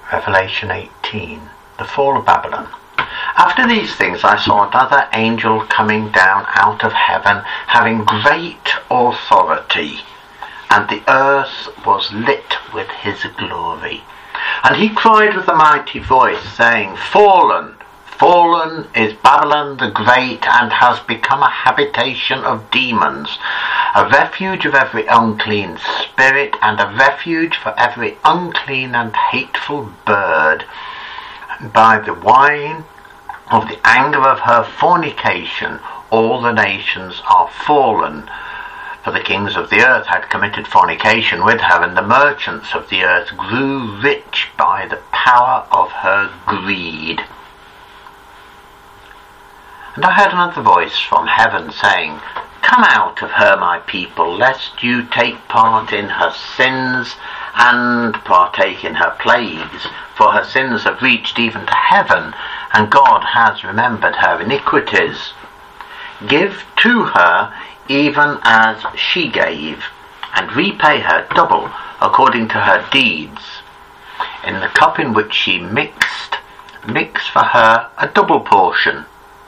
Revelation 18. The fall of Babylon. After these things I saw another angel coming down out of heaven, having great authority, and the earth was lit with his glory. And he cried with a mighty voice, saying, Fallen, fallen is Babylon the Great, and has become a habitation of demons, a refuge of every unclean spirit, and a refuge for every unclean and hateful bird. And by the wine of the anger of her fornication all the nations are fallen. For the kings of the earth had committed fornication with her, and the merchants of the earth grew rich by the power of her greed. And I heard another voice from heaven saying, Come out of her, my people, lest you take part in her sins and partake in her plagues. For her sins have reached even to heaven, and God has remembered her iniquities. Give to her even as she gave, and repay her double according to her deeds. In the cup in which she mix for her a double portion.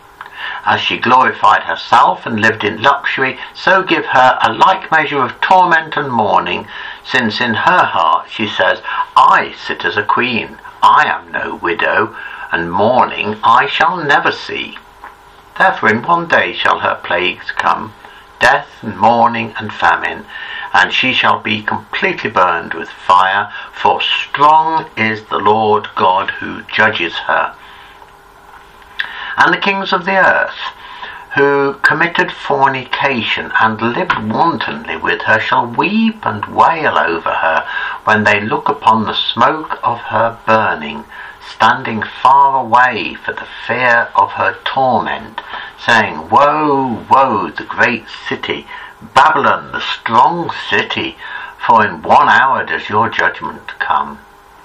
As she glorified herself and lived in luxury, so give her a like measure of torment and mourning, since in her heart she says, I sit as a queen, I am no widow, and mourning I shall never see. Therefore in one day shall her plagues come, death and mourning and famine, and she shall be completely burned with fire, for strong is the Lord God who judges her. And the kings of the earth, who committed fornication and lived wantonly with her, shall weep and wail over her when they look upon the smoke of her burning, standing far away for the fear of her torment, saying, Woe, woe, the great city, Babylon, the strong city, for in 1 hour does your judgment come.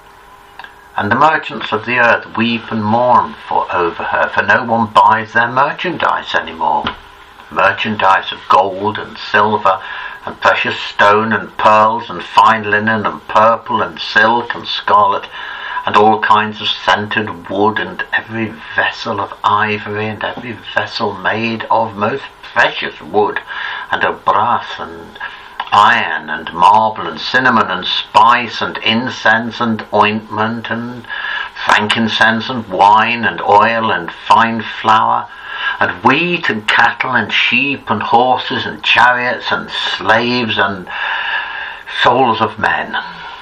And the merchants of the earth weep and mourn over her, for no one buys their merchandise any more. Merchandise of gold and silver and precious stone and pearls and fine linen and purple and silk and scarlet, and all kinds of scented wood, and every vessel of ivory, and every vessel made of most precious wood, and of brass and iron and marble and cinnamon and spice and incense and ointment and frankincense and wine and oil and fine flour and wheat and cattle and sheep and horses and chariots and slaves and souls of men.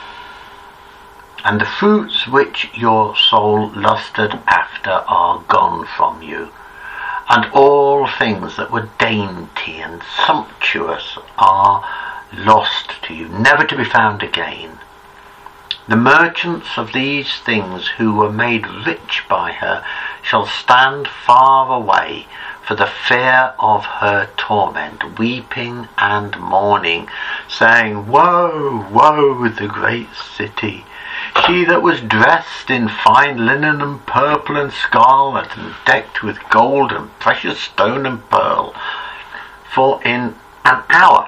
And the fruits which your soul lusted after are gone from you, and all things that were dainty and sumptuous are lost to you, never to be found again. The merchants of these things who were made rich by her shall stand far away for the fear of her torment, weeping and mourning, saying, Woe, woe, the great city, she that was dressed in fine linen and purple and scarlet, and decked with gold and precious stone and pearl. For in an hour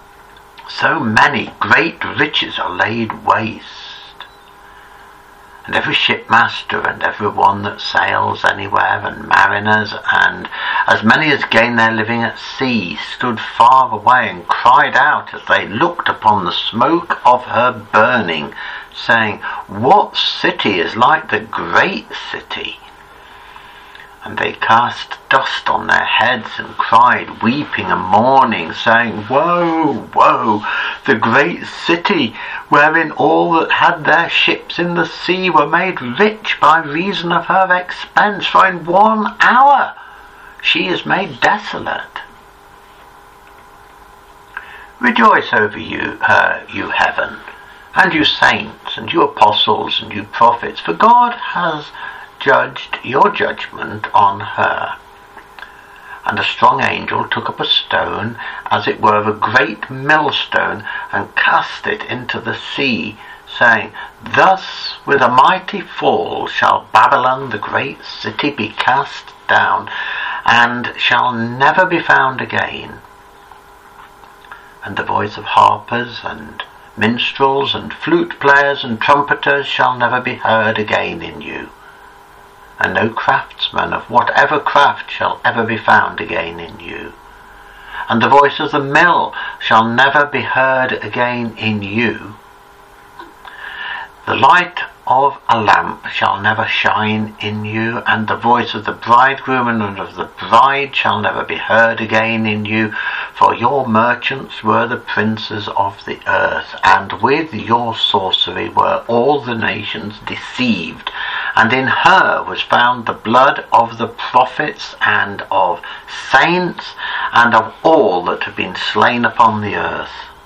so many great riches are laid waste. And every shipmaster and every one that sails anywhere, and mariners, and as many as gain their living at sea, stood far away and cried out as they looked upon the smoke of her burning, saying, What city is like the great city? And they cast dust on their heads and cried, weeping and mourning, saying, Woe, woe, the great city, wherein all that had their ships in the sea were made rich by reason of her expense, for in 1 hour she is made desolate. Rejoice over you, you heaven, and you saints, and you apostles, and you prophets, for God has judged your judgment on her. And a strong angel took up a stone, as it were of a great millstone, and cast it into the sea, saying, Thus with a mighty fall shall Babylon the great city be cast down, and shall never be found again. And the voice of harpers and Minstrels and flute players and trumpeters shall never be heard again in you, and no craftsman of whatever craft shall ever be found again in you. And the voice of the mill shall never be heard again in you. The light of a lamp shall never shine in you, and the voice of the bridegroom and of the bride shall never be heard again in you. For your merchants were the princes of the earth, and with your sorcery were all the nations deceived. And in her was found the blood of the prophets and of saints and of all that have been slain upon the earth.